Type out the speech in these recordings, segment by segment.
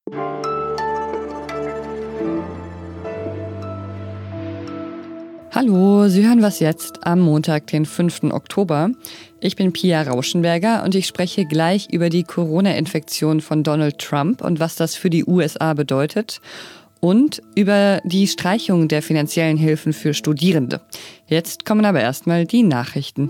Hallo, Sie hören was jetzt am Montag, den 5. Oktober. Ich bin Pia Rauschenberger und ich spreche gleich über die Corona-Infektion von Donald Trump und was das für die USA bedeutet und über die Streichung der finanziellen Hilfen für Studierende. Jetzt kommen aber erstmal die Nachrichten.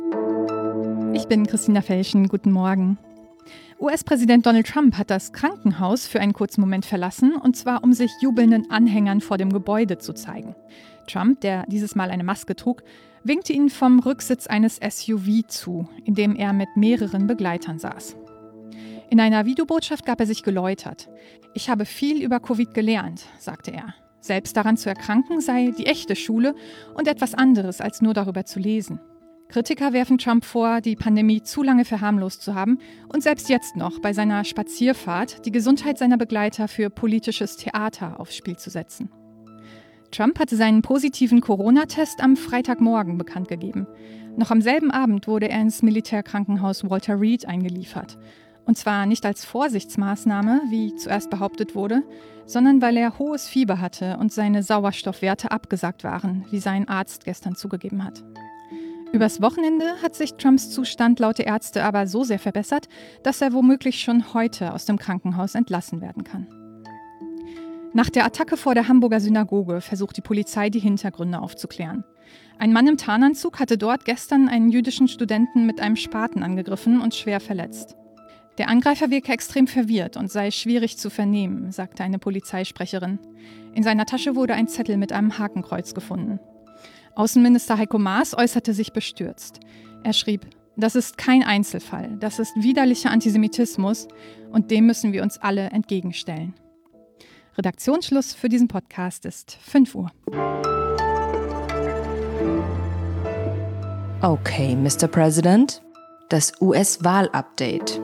Ich bin Christina Felschen, guten Morgen. US-Präsident Donald Trump hat das Krankenhaus für einen kurzen Moment verlassen, und zwar um sich jubelnden Anhängern vor dem Gebäude zu zeigen. Trump, der dieses Mal eine Maske trug, winkte ihnen vom Rücksitz eines SUV zu, in dem er mit mehreren Begleitern saß. In einer Videobotschaft gab er sich geläutert. Ich habe viel über Covid gelernt, sagte er. Selbst daran zu erkranken sei die echte Schule und etwas anderes als nur darüber zu lesen. Kritiker werfen Trump vor, die Pandemie zu lange verharmlost zu haben und selbst jetzt noch bei seiner Spazierfahrt die Gesundheit seiner Begleiter für politisches Theater aufs Spiel zu setzen. Trump hatte seinen positiven Corona-Test am Freitagmorgen bekannt gegeben. Noch am selben Abend wurde er ins Militärkrankenhaus Walter Reed eingeliefert. Und zwar nicht als Vorsichtsmaßnahme, wie zuerst behauptet wurde, sondern weil er hohes Fieber hatte und seine Sauerstoffwerte abgesackt waren, wie sein Arzt gestern zugegeben hat. Übers Wochenende hat sich Trumps Zustand laut der Ärzte aber so sehr verbessert, dass er womöglich schon heute aus dem Krankenhaus entlassen werden kann. Nach der Attacke vor der Hamburger Synagoge versucht die Polizei, die Hintergründe aufzuklären. Ein Mann im Tarnanzug hatte dort gestern einen jüdischen Studenten mit einem Spaten angegriffen und schwer verletzt. Der Angreifer wirke extrem verwirrt und sei schwierig zu vernehmen, sagte eine Polizeisprecherin. In seiner Tasche wurde ein Zettel mit einem Hakenkreuz gefunden. Außenminister Heiko Maas äußerte sich bestürzt. Er schrieb: Das ist kein Einzelfall, das ist widerlicher Antisemitismus und dem müssen wir uns alle entgegenstellen. Redaktionsschluss für diesen Podcast ist 5 Uhr. Okay, Mr. President, das US-Wahl-Update.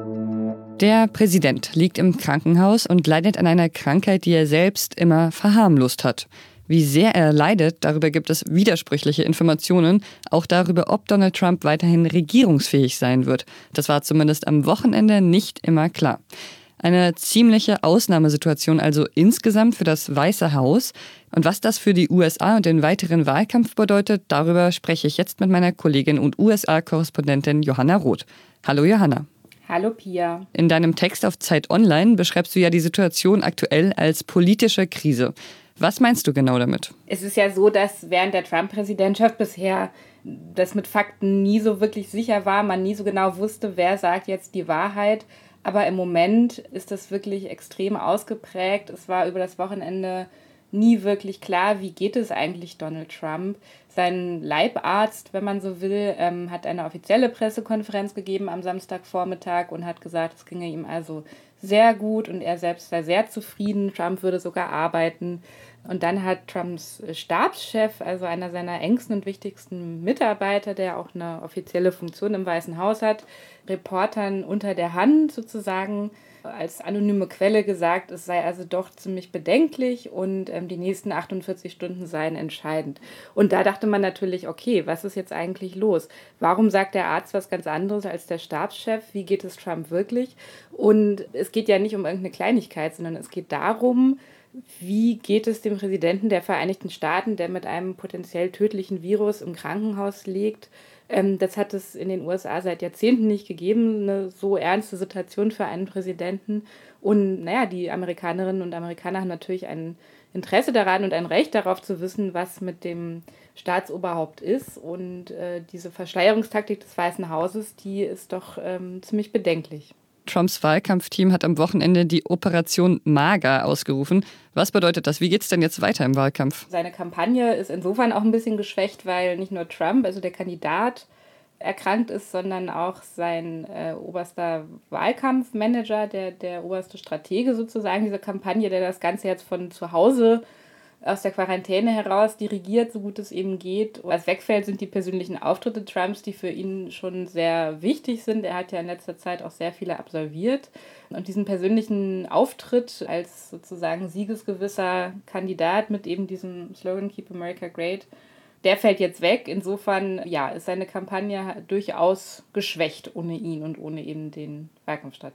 Der Präsident liegt im Krankenhaus und leidet an einer Krankheit, die er selbst immer verharmlost hat. Wie sehr er leidet, darüber gibt es widersprüchliche Informationen, auch darüber, ob Donald Trump weiterhin regierungsfähig sein wird. Das war zumindest am Wochenende nicht immer klar. Eine ziemliche Ausnahmesituation also insgesamt für das Weiße Haus. Und was das für die USA und den weiteren Wahlkampf bedeutet, darüber spreche ich jetzt mit meiner Kollegin und USA-Korrespondentin Johanna Roth. Hallo Johanna. Hallo Pia. In deinem Text auf Zeit Online beschreibst du ja die Situation aktuell als politische Krise. Was meinst du genau damit? Es ist ja so, dass während der Trump-Präsidentschaft bisher das mit Fakten nie so wirklich sicher war, man nie so genau wusste, wer sagt jetzt die Wahrheit. Aber im Moment ist das wirklich extrem ausgeprägt. Es war über das Wochenende nie wirklich klar, wie geht es eigentlich Donald Trump. Sein Leibarzt, wenn man so will, hat eine offizielle Pressekonferenz gegeben am Samstagvormittag und hat gesagt, es ginge ihm also sehr gut und er selbst sei sehr zufrieden. Trump würde sogar arbeiten. Und dann hat Trumps Stabschef, also einer seiner engsten und wichtigsten Mitarbeiter, der auch eine offizielle Funktion im Weißen Haus hat, Reportern unter der Hand sozusagen als anonyme Quelle gesagt, es sei also doch ziemlich bedenklich und die nächsten 48 Stunden seien entscheidend. Und da dachte man natürlich, okay, was ist jetzt eigentlich los? Warum sagt der Arzt was ganz anderes als der Stabschef? Wie geht es Trump wirklich? Und es geht ja nicht um irgendeine Kleinigkeit, sondern es geht darum, wie geht es dem Präsidenten der Vereinigten Staaten, der mit einem potenziell tödlichen Virus im Krankenhaus liegt? Das hat es in den USA seit Jahrzehnten nicht gegeben, eine so ernste Situation für einen Präsidenten. Und naja, die Amerikanerinnen und Amerikaner haben natürlich ein Interesse daran und ein Recht darauf zu wissen, was mit dem Staatsoberhaupt ist. Und diese Verschleierungstaktik des Weißen Hauses, die ist doch ziemlich bedenklich. Trumps Wahlkampfteam hat am Wochenende die Operation MAGA ausgerufen. Was bedeutet das? Wie geht es denn jetzt weiter im Wahlkampf? Seine Kampagne ist insofern auch ein bisschen geschwächt, weil nicht nur Trump, also der Kandidat, erkrankt ist, sondern auch sein oberster Wahlkampfmanager, der oberste Stratege sozusagen dieser Kampagne, der das Ganze jetzt von zu Hause aus der Quarantäne heraus dirigiert, so gut es eben geht. Was wegfällt, sind die persönlichen Auftritte Trumps, die für ihn schon sehr wichtig sind. Er hat ja in letzter Zeit auch sehr viele absolviert. Und diesen persönlichen Auftritt als sozusagen siegesgewisser Kandidat mit eben diesem Slogan Keep America Great, der fällt jetzt weg. Insofern ja, ist seine Kampagne durchaus geschwächt ohne ihn und ohne eben den Wahlkampfstrategen.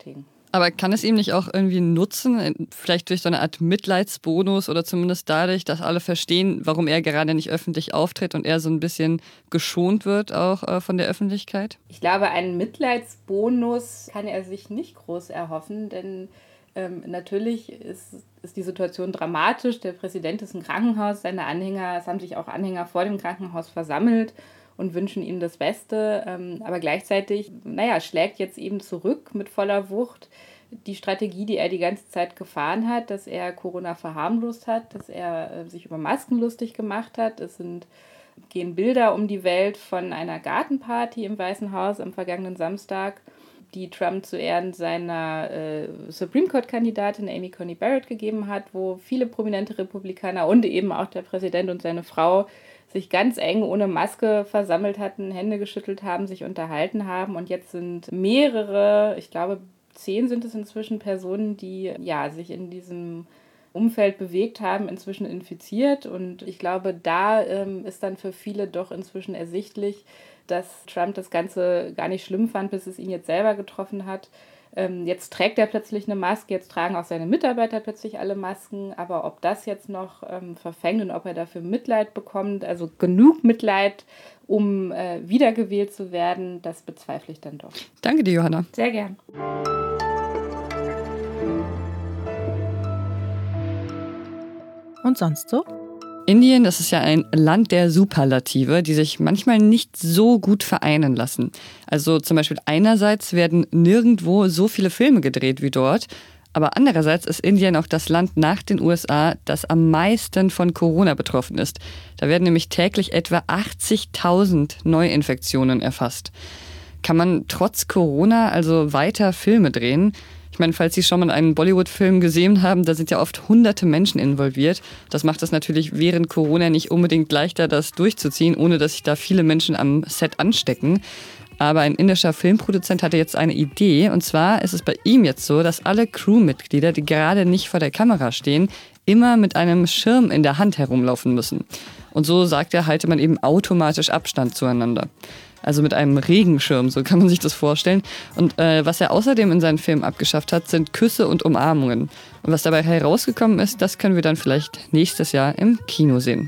Aber kann es ihm nicht auch irgendwie nutzen, vielleicht durch so eine Art Mitleidsbonus oder zumindest dadurch, dass alle verstehen, warum er gerade nicht öffentlich auftritt und er so ein bisschen geschont wird auch von der Öffentlichkeit? Ich glaube, einen Mitleidsbonus kann er sich nicht groß erhoffen, denn natürlich ist die Situation dramatisch. Der Präsident ist im Krankenhaus, es haben sich auch Anhänger vor dem Krankenhaus versammelt und wünschen ihm das Beste. Aber gleichzeitig, schlägt jetzt eben zurück mit voller Wucht die Strategie, die er die ganze Zeit gefahren hat, dass er Corona verharmlost hat, dass er sich über Masken lustig gemacht hat. Gehen Bilder um die Welt von einer Gartenparty im Weißen Haus am vergangenen Samstag, die Trump zu Ehren seiner Supreme Court-Kandidatin Amy Coney Barrett gegeben hat, wo viele prominente Republikaner und eben auch der Präsident und seine Frau sich ganz eng ohne Maske versammelt hatten, Hände geschüttelt haben, sich unterhalten haben. Und jetzt sind mehrere, ich glaube 10 sind es inzwischen, Personen, die sich in diesem Umfeld bewegt haben, inzwischen infiziert. Und ich glaube, da ist dann für viele doch inzwischen ersichtlich, dass Trump das Ganze gar nicht schlimm fand, bis es ihn jetzt selber getroffen hat. Jetzt trägt er plötzlich eine Maske, jetzt tragen auch seine Mitarbeiter plötzlich alle Masken. Aber ob das jetzt noch verfängt und ob er dafür Mitleid bekommt, also genug Mitleid, um wiedergewählt zu werden, das bezweifle ich dann doch. Danke dir, Johanna. Sehr gern. Und sonst so? Indien, das ist ja ein Land der Superlative, die sich manchmal nicht so gut vereinen lassen. Also zum Beispiel einerseits werden nirgendwo so viele Filme gedreht wie dort, aber andererseits ist Indien auch das Land nach den USA, das am meisten von Corona betroffen ist. Da werden nämlich täglich etwa 80.000 Neuinfektionen erfasst. Kann man trotz Corona also weiter Filme drehen? Ich meine, falls Sie schon mal einen Bollywood-Film gesehen haben, da sind ja oft hunderte Menschen involviert. Das macht es natürlich während Corona nicht unbedingt leichter, das durchzuziehen, ohne dass sich da viele Menschen am Set anstecken. Aber ein indischer Filmproduzent hatte jetzt eine Idee. Und zwar ist es bei ihm jetzt so, dass alle Crewmitglieder, die gerade nicht vor der Kamera stehen, immer mit einem Schirm in der Hand herumlaufen müssen. Und so, sagt er, halte man eben automatisch Abstand zueinander. Also mit einem Regenschirm, so kann man sich das vorstellen. Und was er außerdem in seinen Filmen abgeschafft hat, sind Küsse und Umarmungen. Und was dabei herausgekommen ist, das können wir dann vielleicht nächstes Jahr im Kino sehen.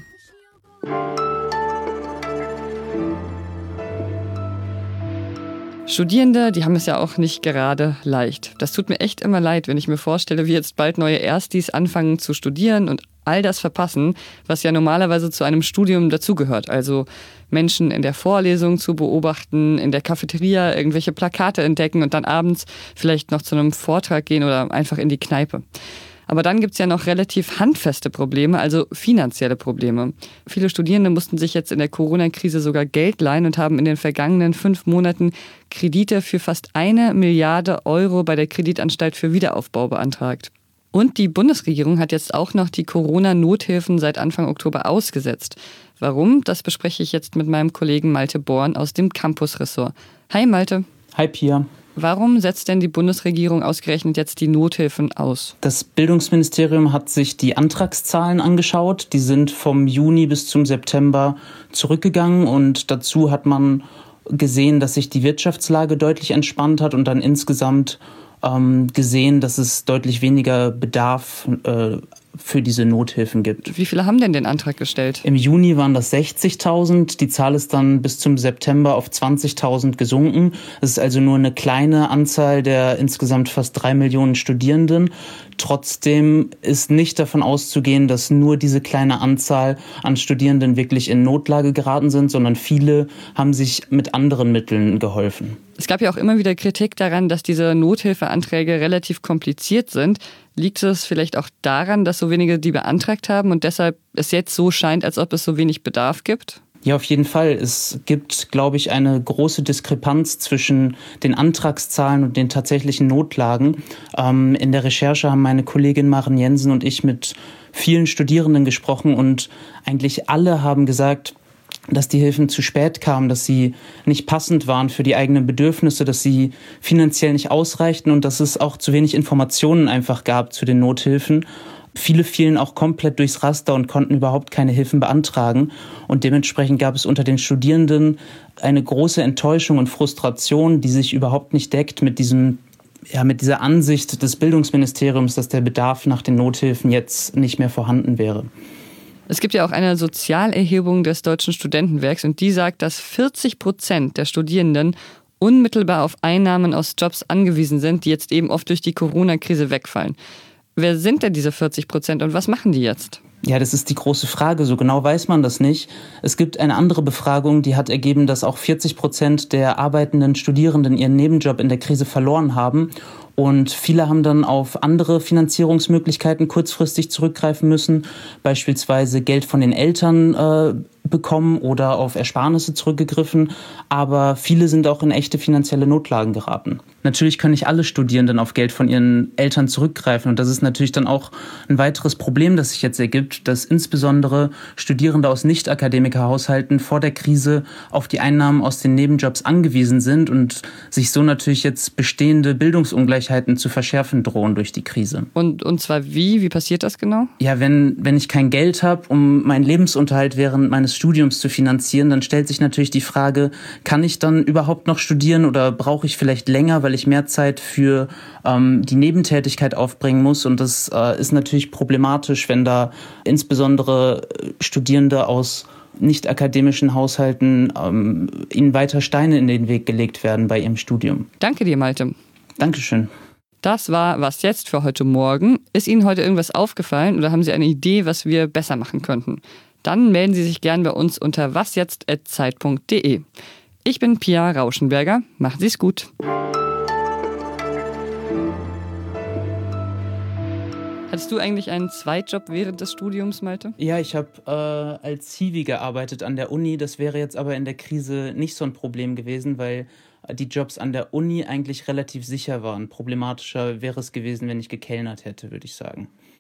Studierende, die haben es ja auch nicht gerade leicht. Das tut mir echt immer leid, wenn ich mir vorstelle, wie jetzt bald neue Erstis anfangen zu studieren und all das verpassen, was ja normalerweise zu einem Studium dazugehört. Also Menschen in der Vorlesung zu beobachten, in der Cafeteria irgendwelche Plakate entdecken und dann abends vielleicht noch zu einem Vortrag gehen oder einfach in die Kneipe. Aber dann gibt es ja noch relativ handfeste Probleme, also finanzielle Probleme. Viele Studierende mussten sich jetzt in der Corona-Krise sogar Geld leihen und haben in den vergangenen 5 Monaten Kredite für fast 1 Milliarde Euro bei der Kreditanstalt für Wiederaufbau beantragt. Und die Bundesregierung hat jetzt auch noch die Corona-Nothilfen seit Anfang Oktober ausgesetzt. Warum? Das bespreche ich jetzt mit meinem Kollegen Malte Born aus dem Campus-Ressort. Hi Malte. Hi Pia. Warum setzt denn die Bundesregierung ausgerechnet jetzt die Nothilfen aus? Das Bildungsministerium hat sich die Antragszahlen angeschaut. Die sind vom Juni bis zum September zurückgegangen und dazu hat man gesehen, dass sich die Wirtschaftslage deutlich entspannt hat und dann insgesamt gesehen, dass es deutlich weniger Bedarf für diese Nothilfen gibt. Wie viele haben denn den Antrag gestellt? Im Juni waren das 60.000. Die Zahl ist dann bis zum September auf 20.000 gesunken. Das ist also nur eine kleine Anzahl der insgesamt fast 3 Millionen Studierenden. Trotzdem ist nicht davon auszugehen, dass nur diese kleine Anzahl an Studierenden wirklich in Notlage geraten sind, sondern viele haben sich mit anderen Mitteln geholfen. Es gab ja auch immer wieder Kritik daran, dass diese Nothilfeanträge relativ kompliziert sind. Liegt es vielleicht auch daran, dass so wenige die beantragt haben und deshalb es jetzt so scheint, als ob es so wenig Bedarf gibt? Ja, auf jeden Fall. Es gibt, glaube ich, eine große Diskrepanz zwischen den Antragszahlen und den tatsächlichen Notlagen. In der Recherche haben meine Kollegin Maren Jensen und ich mit vielen Studierenden gesprochen und eigentlich alle haben gesagt, dass die Hilfen zu spät kamen, dass sie nicht passend waren für die eigenen Bedürfnisse, dass sie finanziell nicht ausreichten und dass es auch zu wenig Informationen einfach gab zu den Nothilfen. Viele fielen auch komplett durchs Raster und konnten überhaupt keine Hilfen beantragen. Und dementsprechend gab es unter den Studierenden eine große Enttäuschung und Frustration, die sich überhaupt nicht deckt mit diesem mit dieser Ansicht des Bildungsministeriums, dass der Bedarf nach den Nothilfen jetzt nicht mehr vorhanden wäre. Es gibt ja auch eine Sozialerhebung des Deutschen Studentenwerks und die sagt, dass 40% der Studierenden unmittelbar auf Einnahmen aus Jobs angewiesen sind, die jetzt eben oft durch die Corona-Krise wegfallen. Wer sind denn diese 40% und was machen die jetzt? Ja, das ist die große Frage. So genau weiß man das nicht. Es gibt eine andere Befragung, die hat ergeben, dass auch 40% der arbeitenden Studierenden ihren Nebenjob in der Krise verloren haben. Und viele haben dann auf andere Finanzierungsmöglichkeiten kurzfristig zurückgreifen müssen, beispielsweise Geld von den Eltern bekommen oder auf Ersparnisse zurückgegriffen. Aber viele sind auch in echte finanzielle Notlagen geraten. Natürlich können nicht alle Studierenden auf Geld von ihren Eltern zurückgreifen. Und das ist natürlich dann auch ein weiteres Problem, das sich jetzt ergibt, dass insbesondere Studierende aus Nicht-Akademiker-Haushalten vor der Krise auf die Einnahmen aus den Nebenjobs angewiesen sind und sich so natürlich jetzt bestehende Bildungsungleichheiten zu verschärfen drohen durch die Krise. Und zwar wie? Wie passiert das genau? Ja, wenn ich kein Geld habe, um meinen Lebensunterhalt während meines Studiums zu finanzieren, dann stellt sich natürlich die Frage, kann ich dann überhaupt noch studieren oder brauche ich vielleicht länger, weil ich mehr Zeit für die Nebentätigkeit aufbringen muss. Und das ist natürlich problematisch, wenn da insbesondere Studierende aus nicht-akademischen Haushalten ihnen weiter Steine in den Weg gelegt werden bei ihrem Studium. Danke dir, Malte. Dankeschön. Das war Was jetzt für heute Morgen. Ist Ihnen heute irgendwas aufgefallen oder haben Sie eine Idee, was wir besser machen könnten? Dann melden Sie sich gern bei uns unter wasjetzt@zeit.de. Ich bin Pia Rauschenberger. Machen Sie es gut. Hattest du eigentlich einen Zweitjob während des Studiums, Malte? Ja, ich habe als Hiwi gearbeitet an der Uni. Das wäre jetzt aber in der Krise nicht so ein Problem gewesen, weil die Jobs an der Uni eigentlich relativ sicher waren. Problematischer wäre es gewesen, wenn ich gekellnert hätte, würde ich sagen.